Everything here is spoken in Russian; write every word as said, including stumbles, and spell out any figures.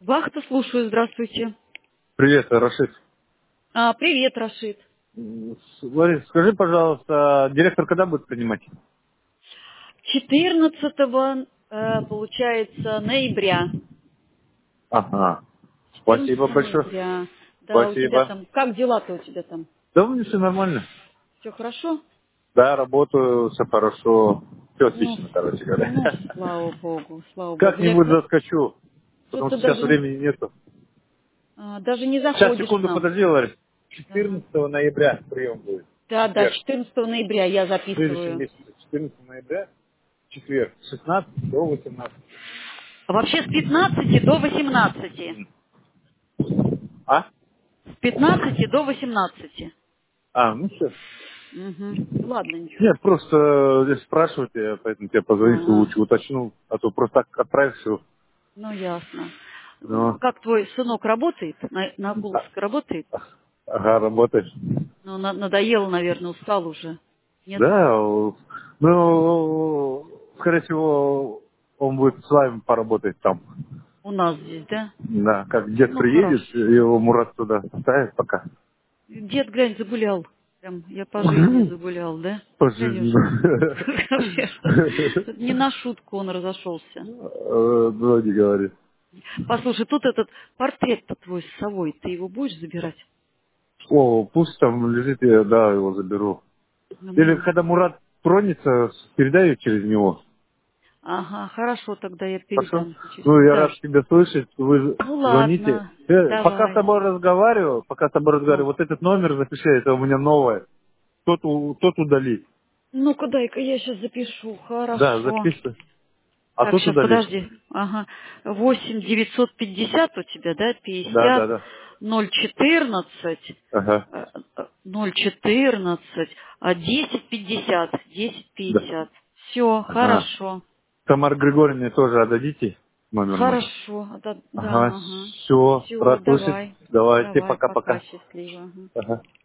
Вахта, слушаю, здравствуйте. Привет, Рашид. А, привет, Рашид. М, с- Ларис, скажи, пожалуйста, директор когда будет принимать? четырнадцатого, э, получается, ноября. Ага. Спасибо четырнадцатого большое. ноября. Да, у тебя Спасибо. там, как дела-то у тебя там? Да, у меня все нормально. Все хорошо? Да, работаю, все хорошо. Все Ну, отлично, короче с- ну, говоря. слава богу, слава богу. Я Как-нибудь к- заскочу, потому что-то что сейчас даже, времени нету. а, даже не Сейчас, заходишь к секунду, нам. подожди, Ларис. Ага. четырнадцатого ноября прием будет. Да, да, Четверг. четырнадцатого ноября я В следующем записываю. месяце, четырнадцатого ноября, четверг, с шестнадцати до восемнадцати. Вообще с пятнадцати до восемнадцати. А? С пятнадцати до восемнадцати. А, ну все. Угу. Ладно, ничего. Нет, просто э, здесь спрашивают, я поэтому тебе позвонить, Ага. лучше уточню, а то просто так отправишь все. Ну, ясно. Ну, Как твой сынок работает? На, на а- Окуловск работает? ага, работаешь. Ну, на- надоело, наверное, устал уже. Нет? Да, э, ну, скорее всего, он будет с вами поработать там. У нас здесь, да? Да, как дед Ну, хорошо. приедет, его Мурат туда ставит пока. Дед, глянь, загулял. Прям я по жизни загулял, да? По жизни. Конечно. Конечно. Тут не на шутку он разошелся. Э, Вроде говорит. Послушай, тут этот портрет-то твой с совой, ты его будешь забирать? О, пусть там лежит, я, да, его заберу. Или М. когда Мурат тронется, передай ее через него. Ага, хорошо, тогда я Хорошо. передам. Значит. Ну, я Да. рад тебя слышать. Вы Ну звоните. ладно, Э, пока с давай. тобой разговариваю, пока с тобой Ну. разговариваю, вот этот номер запиши, это у меня новое. Тот, у- тот удали. Ну-ка, дай-ка я сейчас запишу. Да, Хорошо. записывай. А Так, тот сейчас, удали. подожди. Ага. Восемь девятьсот пятьдесят у тебя, да? Да, да, Пятьдесят да. ноль четырнадцать Ага. э, э, ноль четырнадцать а десять пятьдесят десять Да. пятьдесят. Все, Ага. хорошо. Тамар Григорьевне тоже отдадите номер мой. Хорошо. Да, да, Ага, ага. все, Все, рад слышать. давай. Давайте, Давай, пока, пока-пока. счастливо. Ага. Ага.